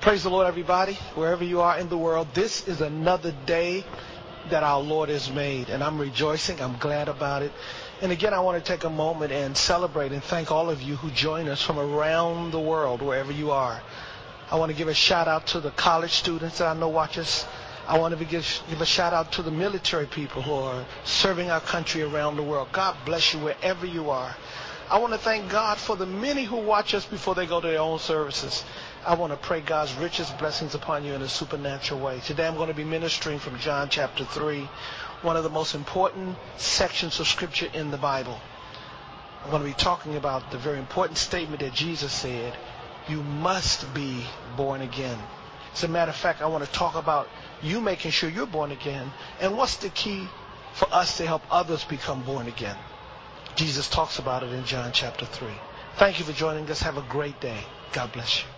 Praise the Lord, everybody, wherever you are in the world. This is another day that our Lord has made, and I'm rejoicing. I'm glad about it. And again, I want to take a moment and celebrate and thank all of you who join us from around the world, wherever you are. I want to give a shout out to the college students that I know watch us. I want to give a shout out to the military people who are serving our country around the world. God bless you wherever you are. I want to thank God for the many who watch us before they go to their own services. I want to pray God's richest blessings upon you in a supernatural way. Today I'm going to be ministering from John chapter 3, one of the most important sections of Scripture in the Bible. I'm going to be talking about the very important statement that Jesus said, you must be born again. As a matter of fact, I want to talk about you making sure you're born again, and what's the key for us to help others become born again. Jesus talks about it in John chapter 3. Thank you for joining us. Have a great day. God bless you.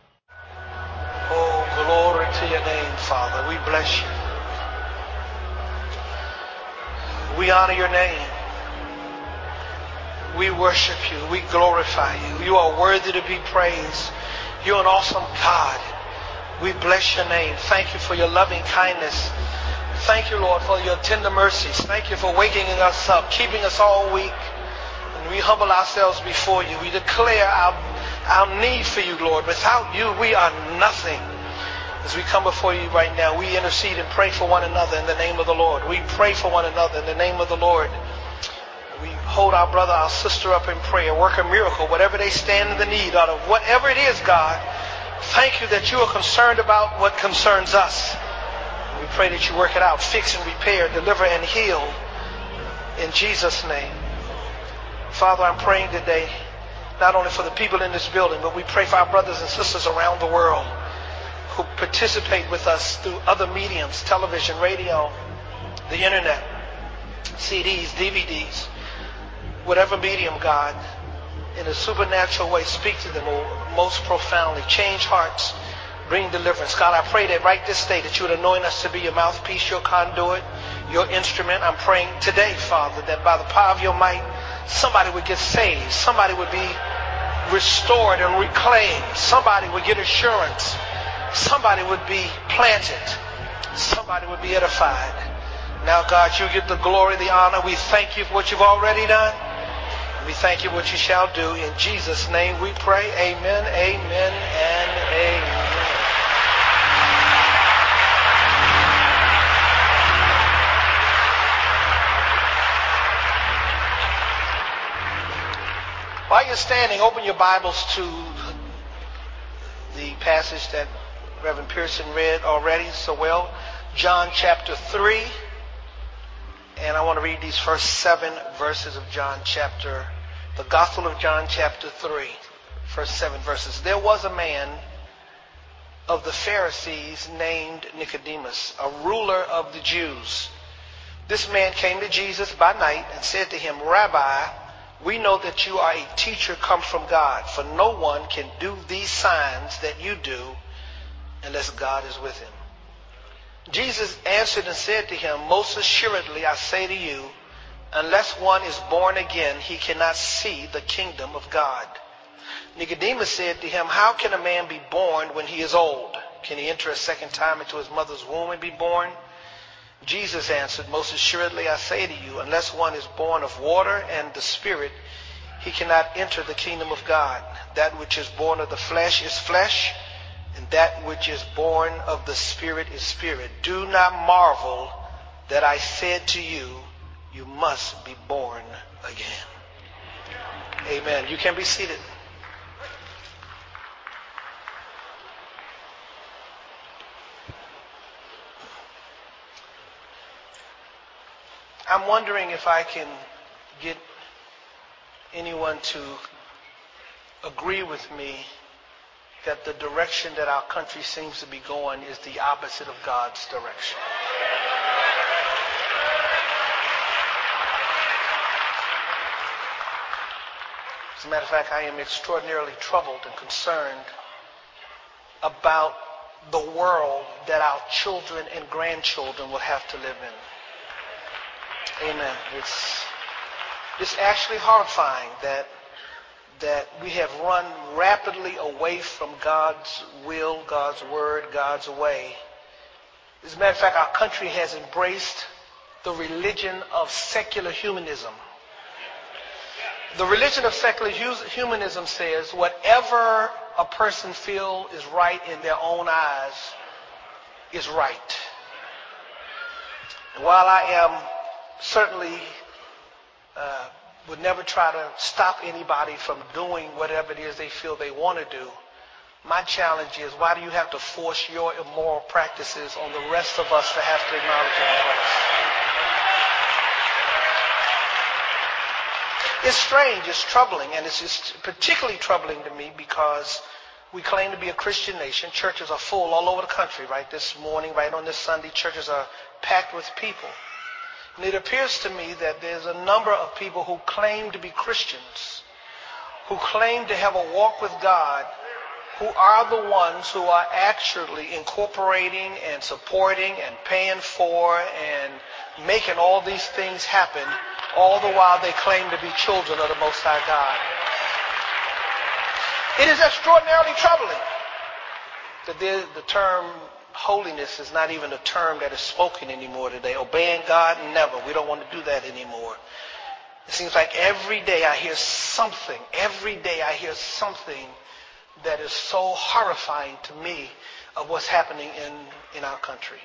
Oh, glory to your name, Father. We bless you. We honor your name. We worship you. We glorify you. You are worthy to be praised. You're an awesome God. We bless your name. Thank you for your loving kindness. Thank you, Lord, for your tender mercies. Thank you for waking us up, keeping us all week. And we humble ourselves before you. We declare our need for you, Lord. Without you, we are nothing. As we come before you right now, we intercede and pray for one another in the name of the Lord. We pray for one another in the name of the Lord. We hold our brother, our sister up in prayer, work a miracle, whatever they stand in the need out of, whatever it is, God. Thank you that you are concerned about what concerns us. We pray that you work it out, fix and repair, deliver and heal in Jesus' name. Father, I'm praying today, not only for the people in this building, but we pray for our brothers and sisters around the world who participate with us through other mediums, television, radio, the internet, CDs, DVDs, whatever medium, God, in a supernatural way, speak to them most profoundly, change hearts, bring deliverance. God, I pray that right this day that you would anoint us to be your mouthpiece, your conduit, your instrument. I'm praying today, Father, that by the power of your might, somebody would get saved, somebody would be restored and reclaimed, somebody would get assurance, somebody would be planted, somebody would be edified. Now, God, you get the glory, the honor. We thank you for what you've already done. We thank you for what you shall do. In Jesus' name we pray. Amen, amen, and amen. While you're standing, open your Bibles to the passage that Reverend Pearson read already so well. John chapter 3. And I want to read these first 7 verses of the Gospel of John chapter 3. First 7 verses. There was a man of the Pharisees named Nicodemus, a ruler of the Jews. This man came to Jesus by night and said to him, Rabbi, we know that you are a teacher come from God, for no one can do these signs that you do unless God is with him. Jesus answered and said to him, most assuredly I say to you, unless one is born again, he cannot see the kingdom of God. Nicodemus said to him, how can a man be born when he is old? Can he enter a second time into his mother's womb and be born? Jesus answered, most assuredly I say to you, unless one is born of water and the Spirit, he cannot enter the kingdom of God. That which is born of the flesh is flesh, and that which is born of the Spirit is spirit. Do not marvel that I said to you, you must be born again. Amen. You can be seated. I'm wondering if I can get anyone to agree with me that the direction that our country seems to be going is the opposite of God's direction. As a matter of fact, I am extraordinarily troubled and concerned about the world that our children and grandchildren will have to live in. Amen. It's actually horrifying that that we have run rapidly away from God's will, God's word, God's way. As a matter of fact, our country has embraced the religion of secular humanism. The religion of secular humanism says whatever a person feels is right in their own eyes is right. And while I am certainly would never try to stop anybody from doing whatever it is they feel they want to do, my challenge is, why do you have to force your immoral practices on the rest of us to have to acknowledge and embrace? It's strange, it's troubling, and it's just particularly troubling to me because we claim to be a Christian nation. Churches are full all over the country, right? This morning, right on this Sunday, churches are packed with people. And it appears to me that there's a number of people who claim to be Christians, who claim to have a walk with God, who are the ones who are actually incorporating and supporting and paying for and making all these things happen, all the while they claim to be children of the Most High God. It is extraordinarily troubling that the term holiness is not even a term that is spoken anymore today. Obeying God, never. We don't want to do that anymore. It seems like every day I hear something. Every day I hear something that is so horrifying to me of what's happening in our country.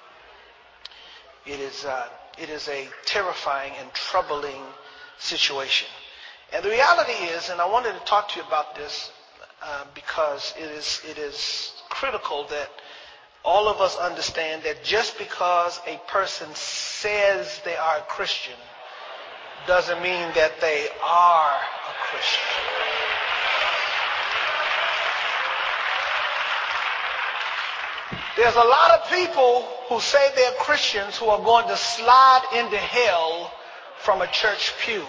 It is a terrifying and troubling situation. And the reality is, and I wanted to talk to you about this because it is critical that all of us understand that just because a person says they are a Christian doesn't mean that they are a Christian. There's a lot of people who say they're Christians who are going to slide into hell from a church pew.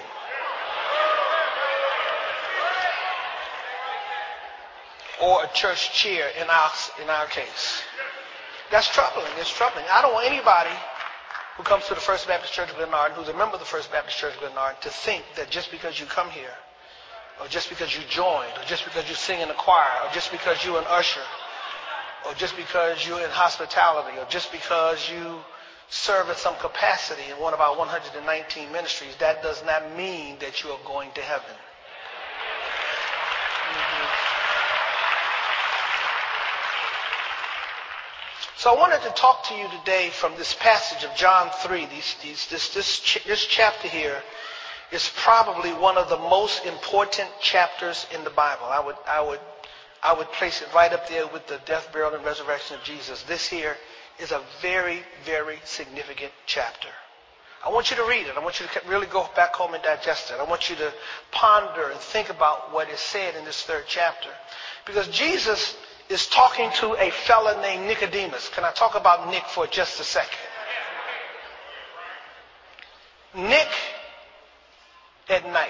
Or a church chair in our case. That's troubling. It's troubling. I don't want anybody who comes to the First Baptist Church of Glenarden, who's a member of the First Baptist Church of Glenarden, to think that just because you come here, or just because you joined, or just because you sing in the choir, or just because you're an usher, or just because you're in hospitality, or just because you serve in some capacity in one of our 119 ministries, that does not mean that you are going to heaven. So I wanted to talk to you today from this passage of John 3. This chapter here is probably one of the most important chapters in the Bible. I would place it right up there with the death, burial, and resurrection of Jesus. This here is a very, very significant chapter. I want you to read it. I want you to really go back home and digest it. I want you to ponder and think about what is said in this third chapter. Because Jesus is talking to a fella named Nicodemus. Can I talk about Nick for just a second? Nick at night.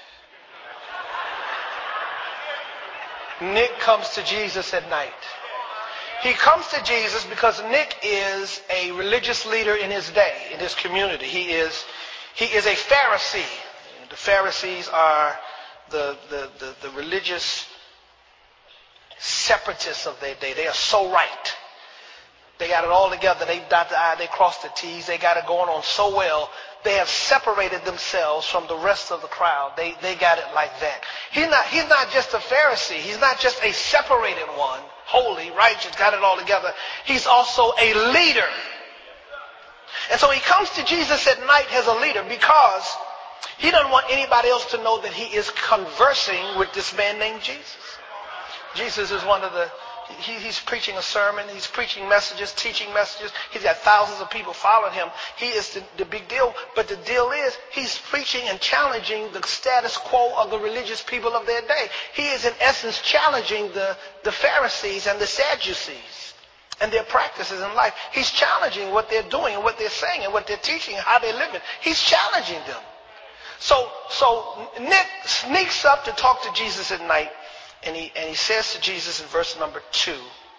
Nick comes to Jesus at night. He comes to Jesus because Nick is a religious leader in his day, in his community. He is a Pharisee. The Pharisees are the religious separatists of their day. They are so right. They got it all together. They dot the I, they cross the T's. They got it going on so well. They have separated themselves from the rest of the crowd. They got it like that. He's not just a Pharisee. He's not just a separated one, holy, righteous, got it all together. He's also a leader. And so he comes to Jesus at night as a leader because he doesn't want anybody else to know that he is conversing with this man named Jesus. Jesus is he's preaching a sermon, he's preaching messages, teaching messages. He's got thousands of people following him. He is the big deal. But the deal is he's preaching and challenging the status quo of the religious people of their day. He is in essence challenging the Pharisees and the Sadducees and their practices in life. He's challenging what they're doing and what they're saying and what they're teaching and how they're living. He's challenging them. So Nick sneaks up to talk to Jesus at night. And he says to Jesus in verse number 2,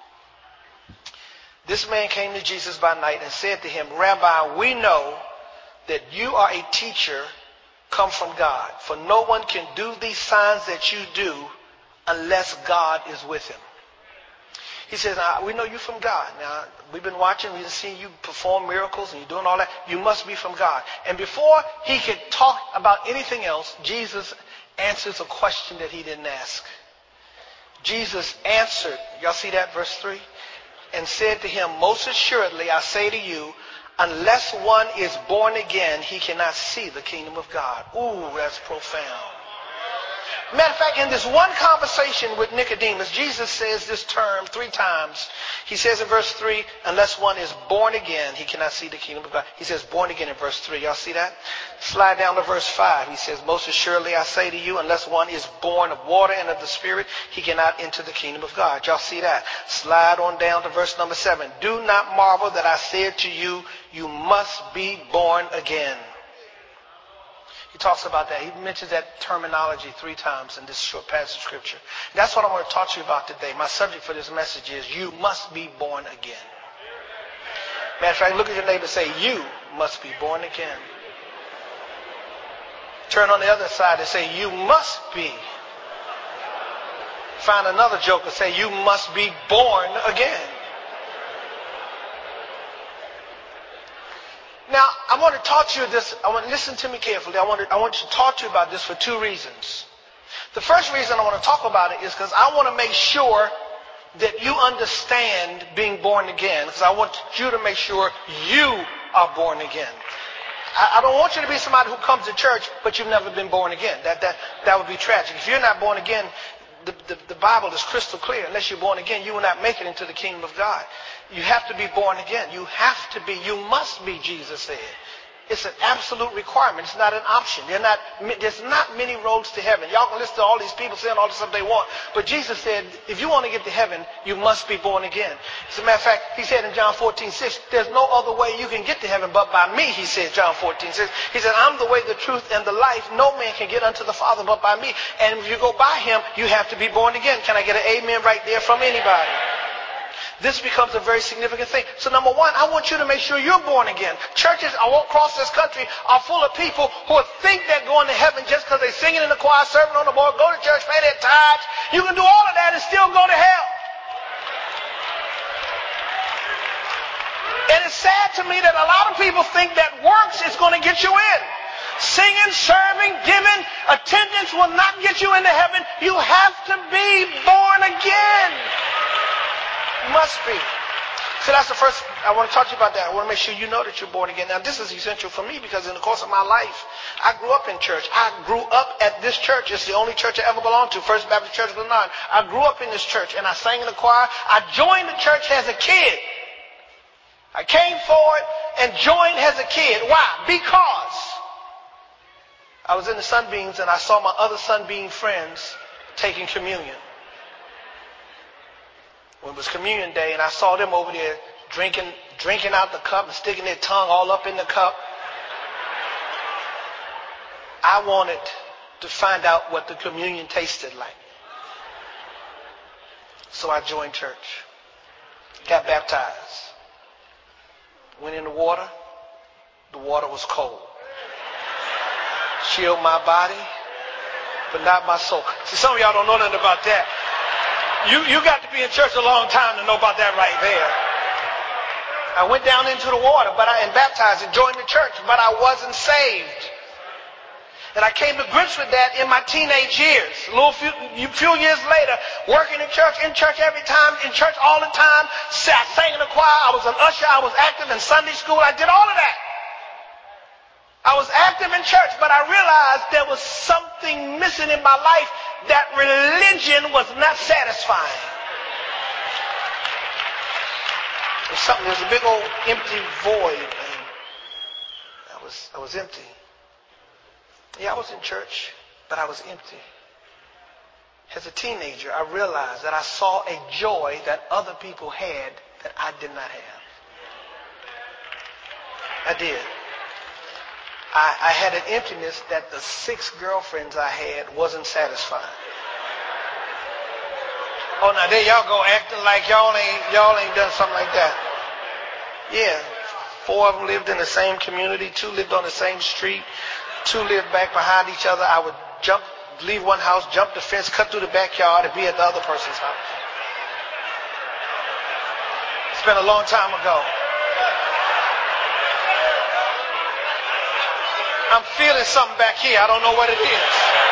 this man came to Jesus by night and said to him, Rabbi, we know that you are a teacher come from God. For no one can do these signs that you do unless God is with him. He says, now, we know you from God. Now, we've been watching, we've seen you perform miracles and you're doing all that. You must be from God. And before he could talk about anything else, Jesus answers a question that he didn't ask. Jesus answered, y'all see that, verse 3? And said to him, most assuredly, I say to you, unless one is born again, he cannot see the kingdom of God. Ooh, that's profound. Matter of fact, in this one conversation with Nicodemus, Jesus says this term 3 times. He says in verse 3, unless one is born again, he cannot see the kingdom of God. He says born again in verse 3. Y'all see that? Slide down to verse 5. He says, most assuredly I say to you, unless one is born of water and of the Spirit, he cannot enter the kingdom of God. Y'all see that? Slide on down to verse number 7. Do not marvel that I said to you, you must be born again. He talks about that. He mentions that terminology 3 times in this short passage of scripture. That's what I want to talk to you about today. My subject for this message is you must be born again. Matter of fact, look at your neighbor and say, you must be born again. Turn on the other side and say, you must be. Find another joker and say, you must be born again. Now, I want to talk to you this. I want to listen to me carefully. I want to talk to you about this for 2 reasons. The first reason I want to talk about it is because I want to make sure that you understand being born again. Because I want you to make sure you are born again. I don't want you to be somebody who comes to church, but you've never been born again. That would be tragic. If you're not born again, the Bible is crystal clear. Unless you're born again, you will not make it into the kingdom of God. You have to be born again. You have to be. You must be, Jesus said. It's an absolute requirement. It's not an option. There's not many roads to heaven. Y'all can listen to all these people saying all the stuff they want. But Jesus said, if you want to get to heaven, you must be born again. As a matter of fact, he said in John 14:6, there's no other way you can get to heaven but by me, he said, John 14:6. He said, I'm the way, the truth, and the life. No man can get unto the Father but by me. And if you go by him, you have to be born again. Can I get an amen right there from anybody? This becomes a very significant thing. So number 1, I want you to make sure you're born again. Churches all across this country are full of people who think they're going to heaven just because they're singing in the choir, serving on the board, go to church, pay their tithes. You can do all of that and still go to hell. And it's sad to me that a lot of people think that works is going to get you in. Singing, serving, giving, attendance will not get you into heaven. You have to be born again. Must be. So that's the first, I want to talk to you about that. I want to make sure you know that you're born again. Now this is essential for me because in the course of my life, I grew up in church. I grew up at this church. It's the only church I ever belonged to, First Baptist Church of Glenarm. I grew up in this church and I sang in the choir. I joined the church as a kid. I came forward and joined as a kid. Why? Because I was in the Sunbeams and I saw my other Sunbeam friends taking communion. When it was communion day and I saw them over there drinking out the cup and sticking their tongue all up in the cup, I wanted to find out what the communion tasted like. So I joined church, got baptized, went in the water was cold. Chilled my body, but not my soul. See, some of y'all don't know nothing about that. You got to be in church a long time to know about that right there. I went down into the water and baptized and joined the church, but I wasn't saved. And I came to grips with that in my teenage years. A few years later, working in church every time, in church all the time. I sang in the choir, I was an usher, I was active in Sunday school, I did all of that. I was active in church, but I realized there was something missing in my life. That religion was not satisfying. There's a big old empty void. And I was empty. Yeah, I was in church, but I was empty. As a teenager, I realized that I saw a joy that other people had that I did not have. I did. I had an emptiness that the 6 girlfriends I had wasn't satisfying. Oh, now there y'all go acting like y'all ain't done something like that. Yeah, 4 of them lived in the same community, 2 lived on the same street, Two lived back behind each other. I would leave one house, jump the fence, cut through the backyard, and be at the other person's house. It's been a long time ago. I'm feeling something back here. I don't know what it is.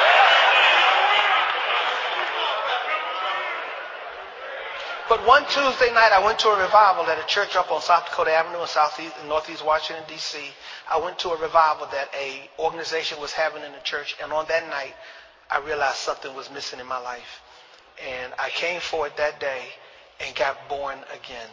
But one Tuesday night, I went to a revival at a church up on South Dakota Avenue in Northeast Washington, D.C. I went to a revival that a organization was having in the church, and on that night, I realized something was missing in my life. And I came forward that day and got born again.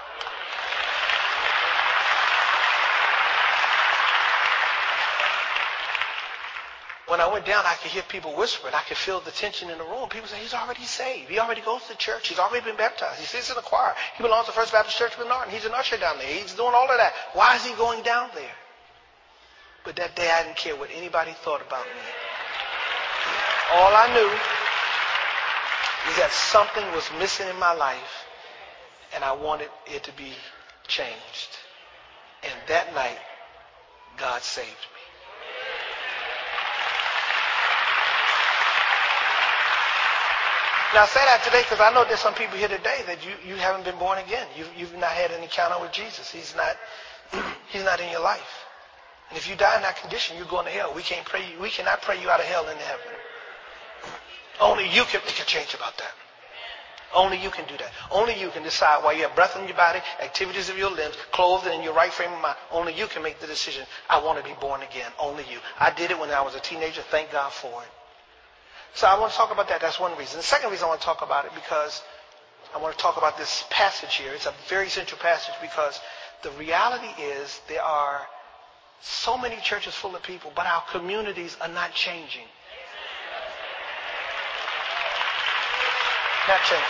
When I went down, I could hear people whispering. I could feel the tension in the room. People say, he's already saved. He already goes to church. He's already been baptized. He sits in the choir. He belongs to First Baptist Church of Norton. He's an usher down there. He's doing all of that. Why is he going down there? But that day, I didn't care what anybody thought about me. All I knew is that something was missing in my life, and I wanted it to be changed. And that night, God saved me. Now I say that today because I know there's some people here today that you haven't been born again. You've not had an encounter with Jesus. He's not in your life. And if you die in that condition, you're going to hell. We cannot pray you out of hell into heaven. Only you can make a change about that. Only you can do that. Only you can decide while you have breath in your body, activities of your limbs, clothed in your right frame of mind. Only you can make the decision, I want to be born again. Only you. I did it when I was a teenager. Thank God for it. So I want to talk about that. That's one reason. The second reason I want to talk about it because I want to talk about this passage here. It's a very central passage because the reality is there are so many churches full of people, but our communities are not changing. Not changing.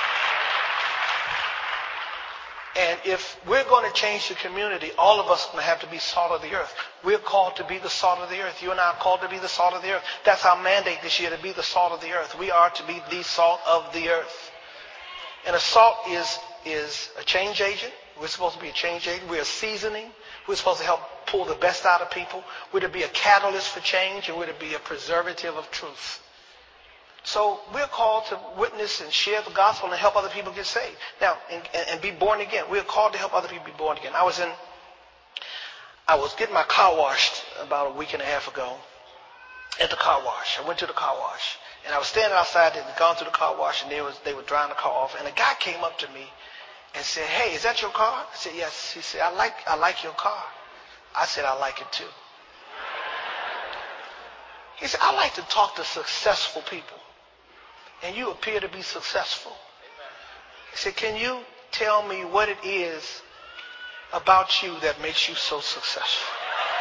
And if we're going to change the community, all of us are going to have to be salt of the earth. We're called to be the salt of the earth. You and I are called to be the salt of the earth. That's our mandate this year, to be the salt of the earth. We are to be the salt of the earth. And a salt is a change agent. We're supposed to be a change agent. We're a seasoning. We're supposed to help pull the best out of people. We're to be a catalyst for change, and we're to be a preservative of truth. So we're called to witness and share the gospel and help other people get saved. Now, and be born again. We're called to help other people be born again. I was getting my car washed about a week and a half ago at the car wash. I went to the car wash. And I was standing outside and gone through the car wash, and they were drying the car off. And a guy came up to me and said, hey, is that your car? I said, yes. He said, I like your car. I said, I like it too. He said, I like to talk to successful people. And you appear to be successful. He said, can you tell me what it is about you that makes you so successful?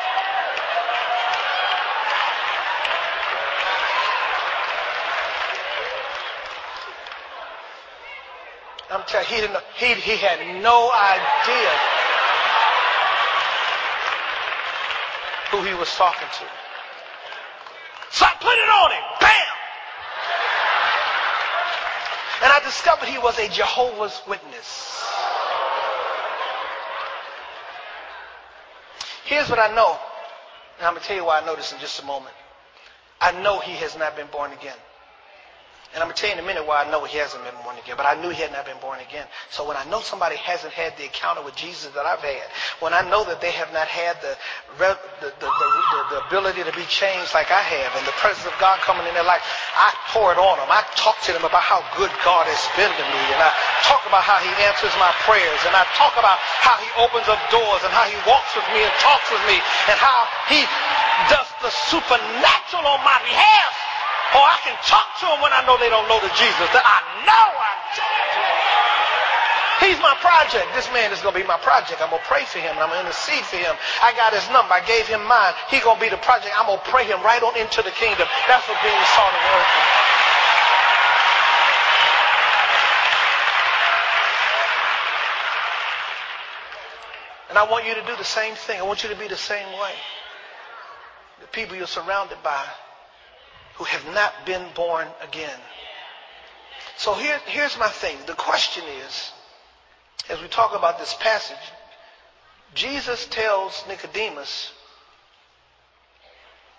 I'm telling you, he had no idea who he was talking to. So I put it on him. Bam! And I discovered he was a Jehovah's Witness. Here's what I know. And I'm going to tell you why I know this in just a moment. I know he has not been born again. And I'm going to tell you in a minute why I know he hasn't been born again. But I knew he had not been born again. So when I know somebody hasn't had the encounter with Jesus that I've had, when I know that they have not had the ability to be changed like I have, and the presence of God coming in their life, I pour it on them. I talk to them about how good God has been to me. And I talk about how he answers my prayers. And I talk about how he opens up doors and how he walks with me and talks with me and how he does the supernatural on my behalf. Or I can talk to them when I know they don't know the Jesus that I know I'm talking to. He's my project. This man is going to be my project. I'm going to pray for him. I'm going to intercede for him. I got his number. I gave him mine. He's going to be the project. I'm going to pray him right on into the kingdom. That's what being the salt of the earth is. And I want you to do the same thing. I want you to be the same way. The people you're surrounded by who have not been born again. So here's my thing. The question is, as we talk about this passage, Jesus tells Nicodemus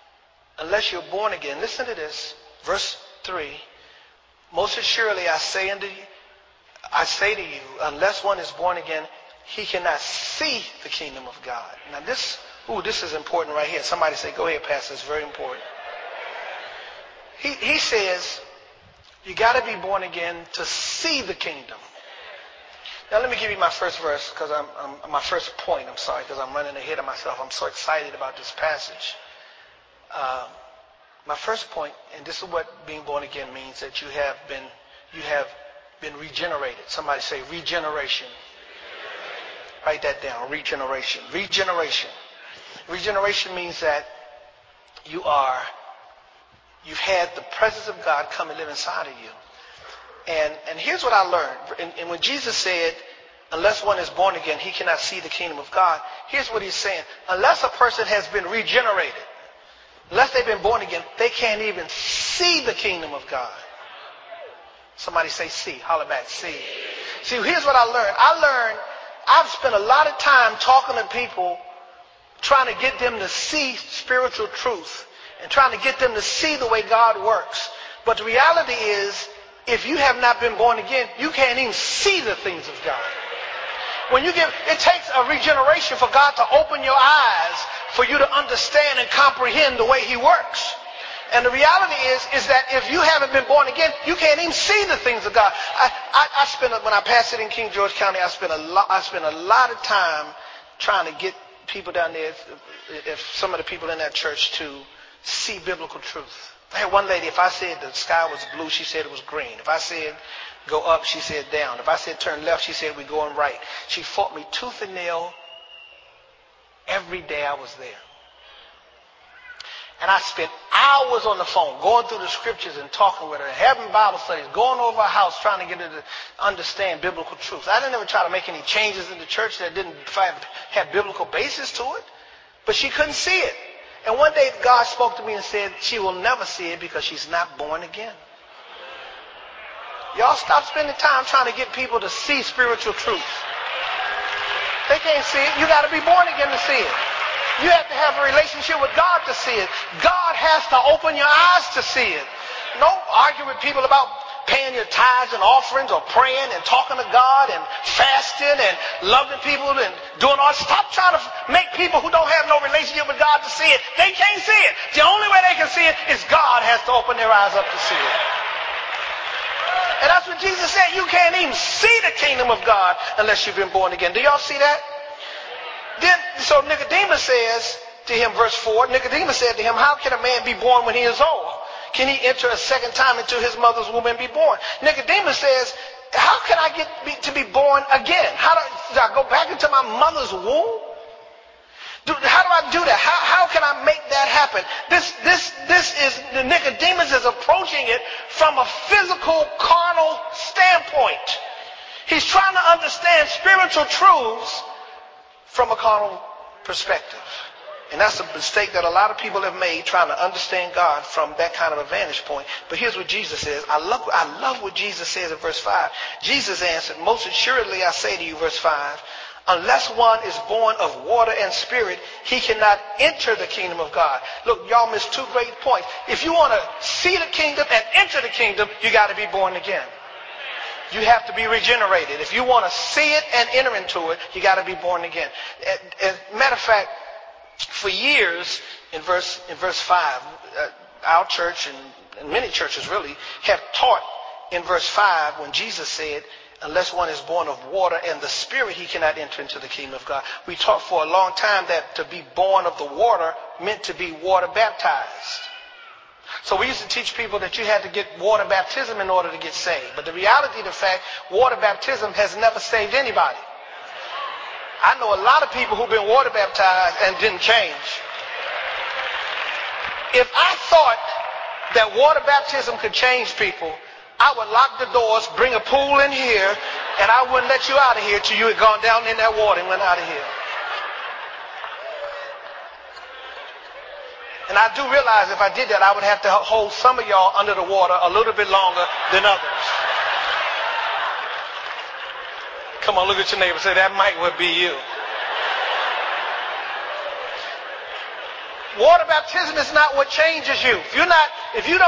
unless you're born again. Listen to this. Verse 3. Most assuredly I say to you, unless one is born again, he cannot see the kingdom of God. Now this is important right here. Somebody say, go ahead, Pastor. It's very important. He says, you got to be born again to see the kingdom. Now let me give you my first verse, because my first point. I'm sorry, because I'm running ahead of myself. I'm so excited about this passage. My first point, and this is what being born again means, that you have been regenerated. Somebody say regeneration. Write that down. Regeneration. Regeneration. Regeneration means that you've had the presence of God come and live inside of you. And here's what I learned. And when Jesus said, unless one is born again, he cannot see the kingdom of God. Here's what he's saying. Unless a person has been regenerated, unless they've been born again, they can't even see the kingdom of God. Somebody say see. Holler back. See. See, here's what I learned. I've spent a lot of time talking to people, trying to get them to see spiritual truth and trying to get them to see the way God works. But the reality is, if you have not been born again, you can't even see the things of God. It takes a regeneration for God to open your eyes for you to understand and comprehend the way he works. And the reality is that if you haven't been born again, you can't even see the things of God. When I pastored in King George County, I spent a lot of time trying to get people down there, if some of the people in that church, to see biblical truth. I had one lady, if I said the sky was blue, she said it was green. If I said go up, she said down. If I said turn left, she said we're going right. She fought me tooth and nail every day I was there. And I spent hours on the phone going through the scriptures and talking with her, having Bible studies, going over her house trying to get her to understand biblical truth. I didn't ever try to make any changes in the church that didn't have biblical basis to it, but she couldn't see it. And one day God spoke to me and said she will never see it because she's not born again. Y'all stop spending time trying to get people to see spiritual truth. They can't see it. You got to be born again to see it. You have to have a relationship with God to see it. God has to open your eyes to see it. Don't argue with people about paying your tithes and offerings or praying and talking to God and fasting and loving people and doing all. Stop trying to make people who don't have no relationship with God to see it. They can't see it. The only way they can see it is God has to open their eyes up to see it. And that's what Jesus said. You can't even see the kingdom of God unless you've been born again. Do y'all see that? So Nicodemus says to him, verse 4, Nicodemus said to him, how can a man be born when he is old? Can he enter a second time into his mother's womb and be born? Nicodemus says, how can I get to be born again? Do I go back into my mother's womb? How do I do that? How can I make that happen? Nicodemus is approaching it from a physical, carnal standpoint. He's trying to understand spiritual truths from a carnal perspective. And that's a mistake that a lot of people have made, trying to understand God from that kind of a vantage point. But here's what Jesus says. I love what Jesus says in verse 5. Jesus answered, most assuredly I say to you, verse 5, unless one is born of water and spirit, he cannot enter the kingdom of God. Look, y'all missed two great points. If you want to see the kingdom and enter the kingdom, you got to be born again. You have to be regenerated. If you want to see it and enter into it, you got to be born again. As a matter of fact, for years, in verse 5, our church and many churches really have taught in verse 5 when Jesus said, unless one is born of water and the spirit, he cannot enter into the kingdom of God. We taught for a long time that to be born of the water meant to be water baptized. So we used to teach people that you had to get water baptism in order to get saved. But the reality of the fact, water baptism has never saved anybody. I know a lot of people who've been water baptized and didn't change. If I thought that water baptism could change people, I would lock the doors, bring a pool in here, and I wouldn't let you out of here till you had gone down in that water and went out of here. And I do realize if I did that, I would have to hold some of y'all under the water a little bit longer than others. Come on, look at your neighbor and say, that might well be you. Water baptism is not what changes you. If you're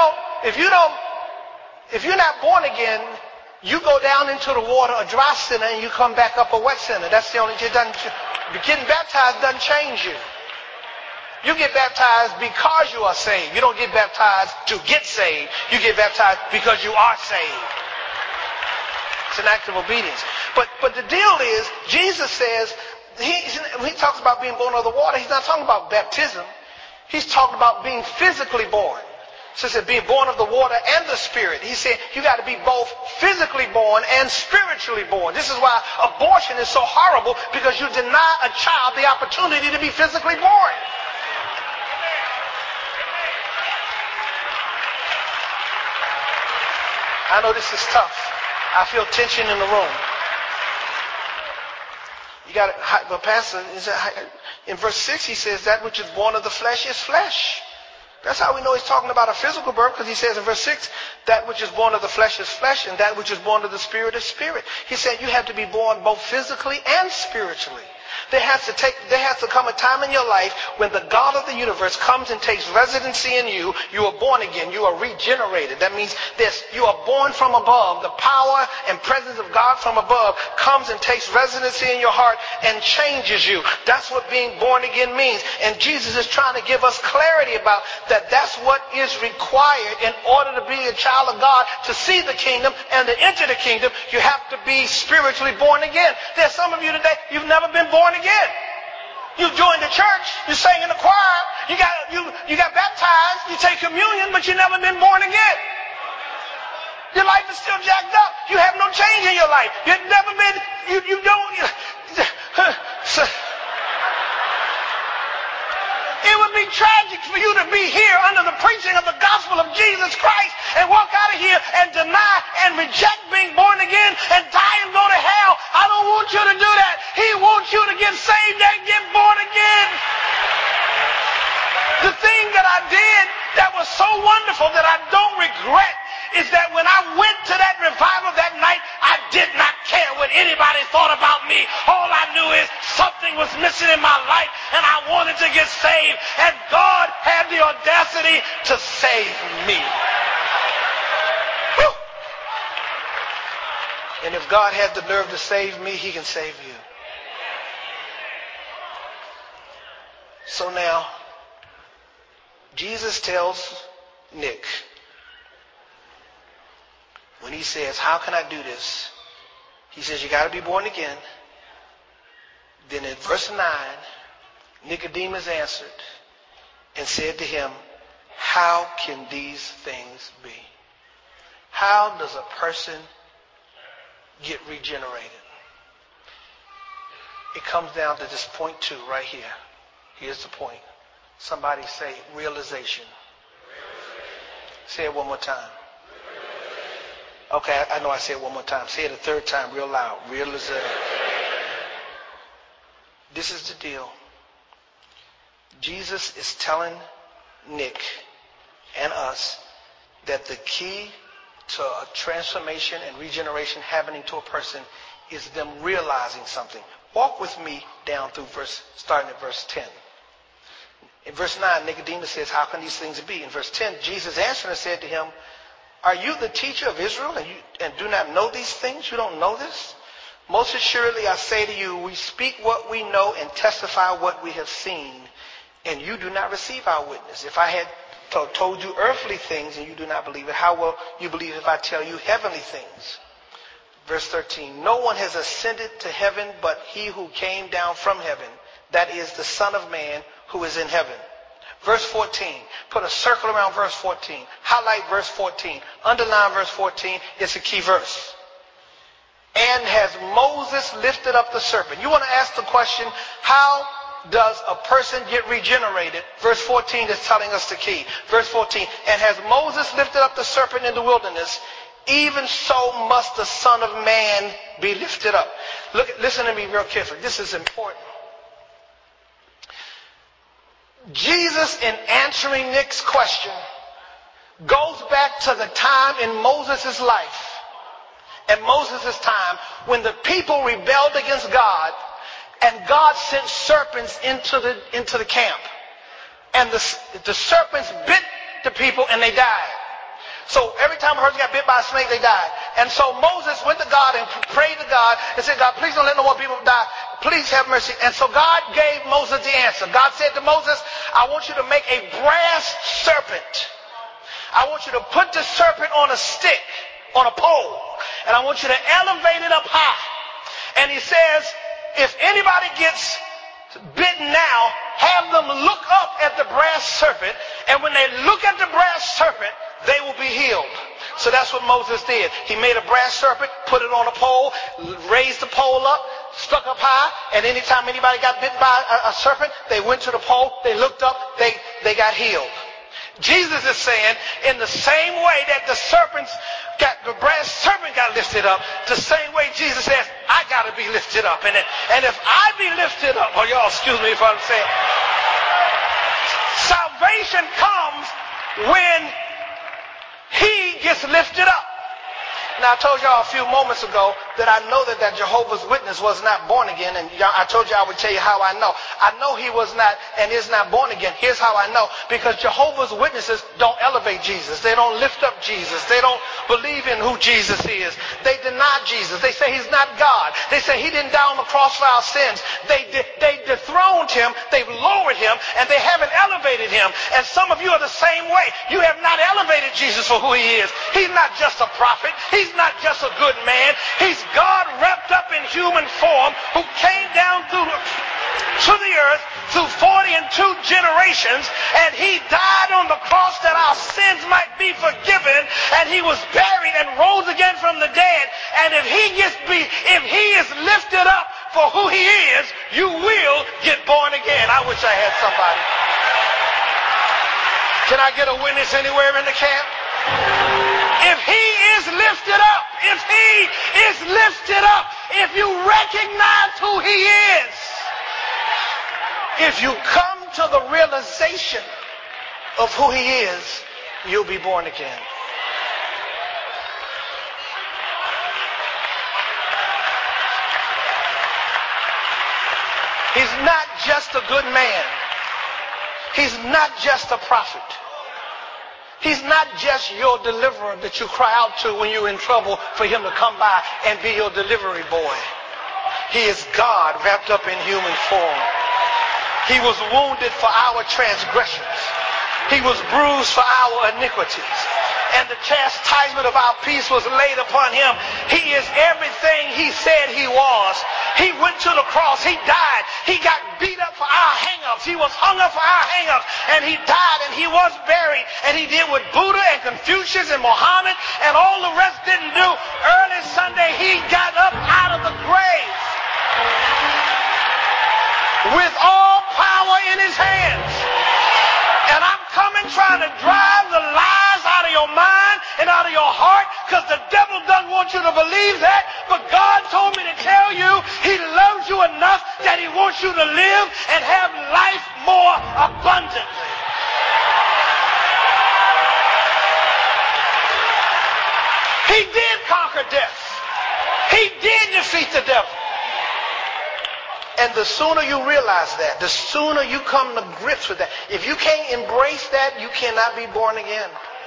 not born again, you go down into the water a dry sinner and you come back up a wet sinner. That's the only thing. Getting baptized doesn't change you. You get baptized because you are saved. You don't get baptized to get saved. You get baptized because you are saved. It's an act of obedience. But the deal is, Jesus says, he talks about being born of the water. He's not talking about baptism. He's talking about being physically born. So he said being born of the water and the Spirit. He said you got to be both physically born and spiritually born. This is why abortion is so horrible, because you deny a child the opportunity to be physically born. I know this is tough. I feel tension in the room. You got it, but Pastor, in verse 6 he says that which is born of the flesh is flesh. That's how we know he's talking about a physical birth, because he says in verse 6, that which is born of the flesh is flesh, and that which is born of the Spirit is spirit. He said you have to be born both physically and spiritually. There has to come a time in your life when the God of the universe comes and takes residency in you. You are born again. You are regenerated. That means you are born from above. The power and presence of God from above comes and takes residency in your heart and changes you. That's what being born again means. And Jesus is trying to give us clarity about that. That's what is required in order to be a child of God, to see the kingdom and to enter the kingdom. You have to be spiritually born again. There's some of you today, you've never been born again. You joined the church, you sang in the choir, you got baptized, you take communion, but you never been born again. Your life is still jacked up. You have no change in your life. You've never been, It would be tragic for you to be here under the preaching of the gospel of Jesus Christ and walk out of here and deny and reject being born again and die and go to hell. I don't want you to do that. He wants you to get saved and get born again. The thing that I did that was so wonderful that I don't regret is that when I went to that revival that night, I did not care what anybody thought about me. All I knew is something was missing in my life and I wanted to get saved, and God had the audacity to save me. Whew. And if God had the nerve to save me, he can save you. So now, Jesus tells Nick, when he says, how can I do this? He says, you got to be born again. Then in verse 9, Nicodemus answered and said to him, how can these things be? How does a person get regenerated? It comes down to this point 2 right here. Here's the point. Somebody say realization. Say it one more time. Okay, I know I said it one more time. Say it a third time real loud. Realization. This is the deal. Jesus is telling Nick and us that the key to a transformation and regeneration happening to a person is them realizing something. Walk with me down through starting at verse 10. In verse 9, Nicodemus says, how can these things be? In verse 10, Jesus answered and said to him, are you the teacher of Israel and do not know these things? You don't know this? Most assuredly, I say to you, we speak what we know and testify what we have seen, and you do not receive our witness. If I had told you earthly things and you do not believe it, how will you believe if I tell you heavenly things? Verse 13, no one has ascended to heaven but he who came down from heaven, that is the Son of Man who is in heaven. Verse 14, put a circle around verse 14. Highlight verse 14. Underline verse 14. It's a key verse. And has Moses lifted up the serpent? You want to ask the question, how does a person get regenerated? Verse 14 is telling us the key. Verse 14, and has Moses lifted up the serpent in the wilderness? Even so must the Son of Man be lifted up. Listen to me real carefully. This is important. Jesus, in answering Nick's question, goes back to the time in Moses' life, at Moses' time, when the people rebelled against God and God sent serpents into the camp. And the serpents bit the people and they died. So every time a person got bit by a snake, they died. And so Moses went to God and prayed to God and said, God, please don't let no more people die. Please have mercy. And so God gave Moses the answer. God said to Moses, I want you to make a brass serpent. I want you to put the serpent on a stick, on a pole. And I want you to elevate it up high. And he says, if anybody gets bitten now, have them look up at the brass serpent. And when they look at the brass serpent, they will be healed. So that's what Moses did. He made a brass serpent, put it on a pole, raised the pole up, stuck up high, and anytime anybody got bitten by a serpent, they went to the pole, they looked up, they got healed. Jesus is saying, in the same way that the brass serpent got lifted up, the same way Jesus says, I got to be lifted up. And if I be lifted up, or y'all excuse me if I'm saying, salvation comes when he gets lifted up. Now, I told y'all a few moments ago that I know that Jehovah's Witness was not born again. And I told you I would tell you how I know. I know he was not and is not born again. Here's how I know. Because Jehovah's Witnesses don't elevate Jesus. They don't lift up Jesus. They don't believe in who Jesus is. They deny Jesus. They say he's not God. They say he didn't die on the cross for our sins. They dethroned him. They've lowered him. And they haven't elevated him. And some of you are the same way. You have not elevated Jesus for who he is. He's not just a prophet. He's not just a good man. He's God wrapped up in human form who came down to the earth through 42 generations, and he died on the cross that our sins might be forgiven, and he was buried and rose again from the dead. And if he is lifted up for who he is, you will get born again. I wish I had somebody. Can I get a witness anywhere in the camp? If he is lifted up, if you recognize who he is, if you come to the realization of who he is, you'll be born again. He's not just a good man. He's not just a prophet. He's not just your deliverer that you cry out to when you're in trouble for him to come by and be your delivery boy. He is God wrapped up in human form. He was wounded for our transgressions. He was bruised for our iniquities. And the chastisement of our peace was laid upon him. He is everything he said he was. He went to the cross. He died. He got beat up for our hang-ups. He was hung up for our hang-ups. And he died and he was buried. And he did what Buddha and Confucius and Muhammad and all the rest didn't do. Early Sunday, he got up out of the grave with all power in his hands. And I'm coming trying to drive the lies out of your mind and out of your heart, because the devil doesn't want you to believe that. But God told me to tell you he loves you enough that he wants you to live and have life more abundantly. He did conquer death. He did defeat the devil. And the sooner you realize that, the sooner you come to grips with that. If you can't embrace that, you cannot be born again.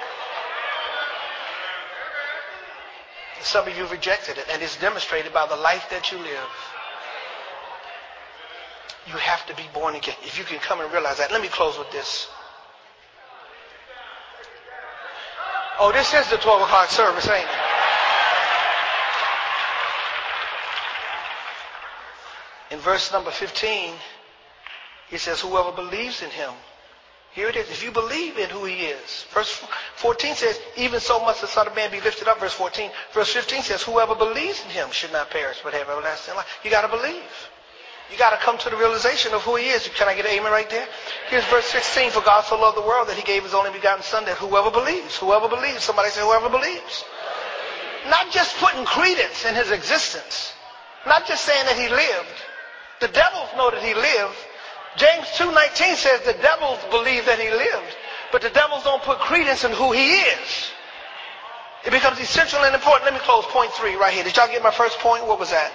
Some of you rejected it, and it's demonstrated by the life that you live. You have to be born again. If you can come and realize that. Let me close with this. Oh, this is the 12 o'clock service, ain't it? In verse number 15, he says, whoever believes in him. Here it is. If you believe in who he is. Verse 14 says, even so must the Son of Man be lifted up. Verse 14. Verse 15 says, whoever believes in him should not perish but have everlasting life. You got to believe. You got to come to the realization of who he is. Can I get an amen right there? Here's verse 16. For God so loved the world that he gave his only begotten Son, that whoever believes. Somebody say whoever believes. Not just putting credence in his existence. Not just saying that he lived. The devils know that he lived. James 2:19 says the devils believe that he lived, but the devils don't put credence in who he is. It becomes essential and important. Let me close point 3 right here. Did y'all get my first point? What was that?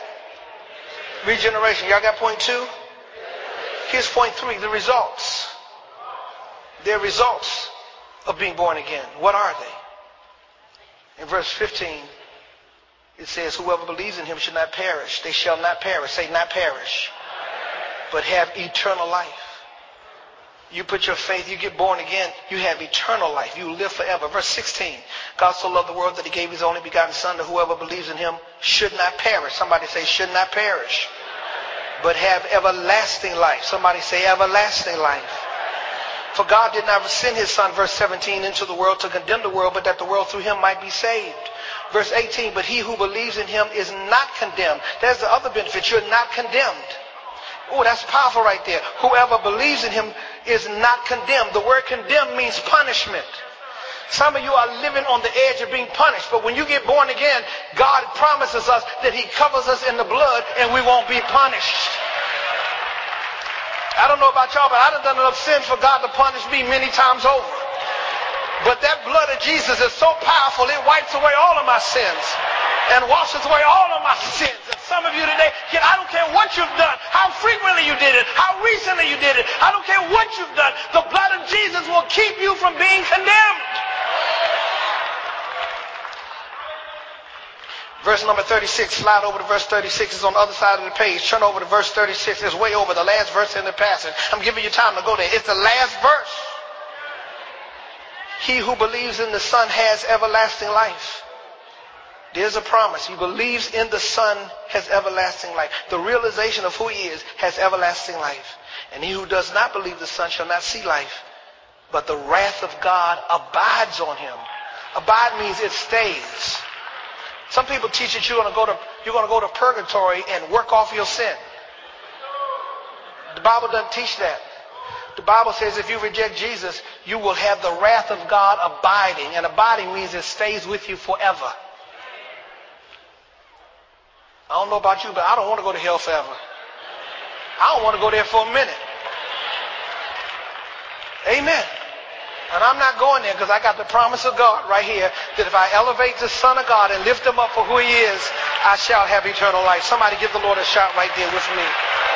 Regeneration. Y'all got point 2? Here's point 3, the results. There are results of being born again. What are they? In verse 15, it says, whoever believes in him should not perish. They shall not perish. Say, not perish. But have eternal life. You put your faith, you get born again, you have eternal life. You live forever. Verse 16, God so loved the world that he gave his only begotten son, that whoever believes in him should not perish. Somebody say, should not perish. But have everlasting life. Somebody say, everlasting life. For God did not send his son, verse 17, into the world to condemn the world, but that the world through him might be saved. Verse 18, but he who believes in him is not condemned. There's the other benefit. You're not condemned. Oh, that's powerful right there. Whoever believes in him is not condemned. The word condemned means punishment. Some of you are living on the edge of being punished. But when you get born again, God promises us that he covers us in the blood and we won't be punished. I don't know about y'all, but I've done enough sin for God to punish me many times over. But that blood of Jesus is so powerful, it wipes away all of my sins and washes away all of my sins. And some of you today, I don't care what you've done, how frequently you did it, how recently you did it. I don't care what you've done. The blood of Jesus will keep you from being condemned. Verse number 36, slide over to verse 36. It's on the other side of the page. Turn over to verse 36. It's way over the last verse in the passage. I'm giving you time to go there. It's the last verse. He who believes in the Son has everlasting life. There's a promise. He believes in the Son has everlasting life. The realization of who he is has everlasting life. And he who does not believe the Son shall not see life, but the wrath of God abides on him. Abide means it stays. Some people teach that you're going to go to purgatory and work off your sin. The Bible doesn't teach that. The Bible says if you reject Jesus, you will have the wrath of God abiding. And abiding means it stays with you forever. I don't know about you, but I don't want to go to hell forever. I don't want to go there for a minute. Amen. And I'm not going there because I got the promise of God right here that if I elevate the Son of God and lift him up for who he is, I shall have eternal life. Somebody give the Lord a shout right there with me.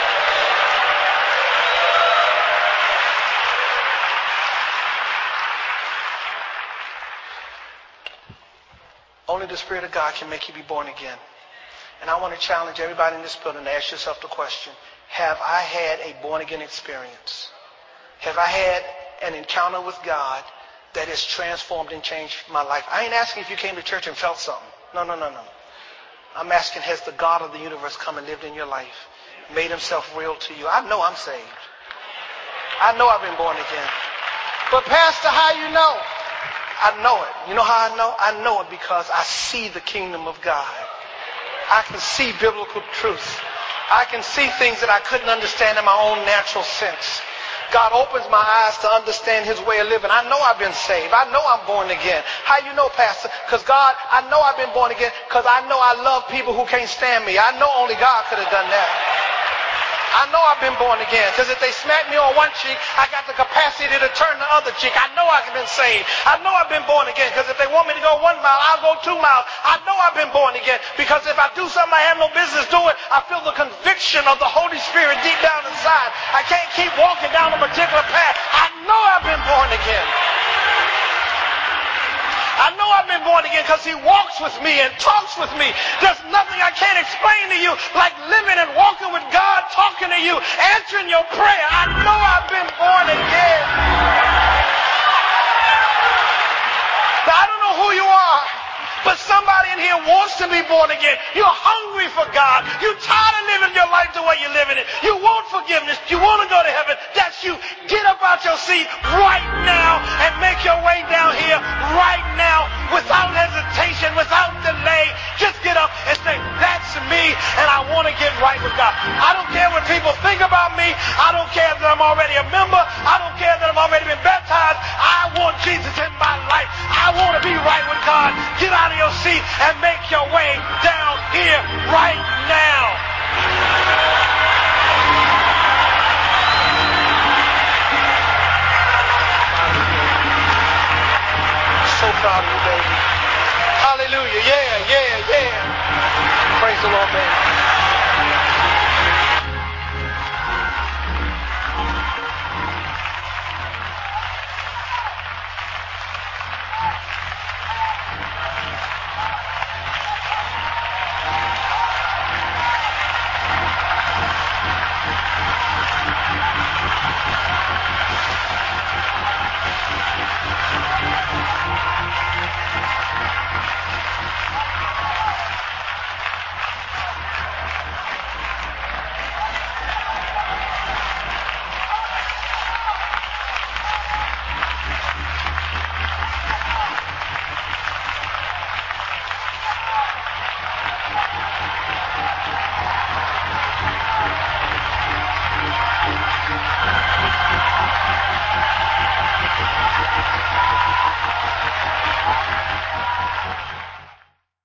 Only the Spirit of God can make you be born again. And I want to challenge everybody in this building to ask yourself the question, have I had a born again experience? Have I had an encounter with God that has transformed and changed my life? I ain't asking if you came to church and felt something. No. I'm asking, has the God of the universe come and lived in your life, made himself real to you? I know I'm saved. I know I've been born again. But Pastor, how you know? I know it. You know how I know? I know it because I see the kingdom of God. I can see biblical truth. I can see things that I couldn't understand in my own natural sense. God opens my eyes to understand his way of living. I know I've been saved. I know I'm born again. How you know, Pastor? Because God, I know I've been born again because I know I love people who can't stand me. I know only God could have done that. I know I've been born again because if they smack me on one cheek, I got the capacity to turn the other cheek. I know I've been saved. I know I've been born again because if they want me to go 1 mile, I'll go 2 miles. I know I've been born again because if I do something I have no business doing, I feel the conviction of the Holy Spirit deep down inside. I can't keep walking down a particular path. I know I've been born again. I know I've been born again because he walks with me and talks with me. There's nothing I can't explain to you like living and walking with God, talking to you, answering your prayer. I know I've been born again. Now, I don't know who you are, but somebody in here wants to be born again. You're hungry for God. You're tired of living your life the way you're living it. You want forgiveness. You want to go to heaven. That's you. Get up out your seat right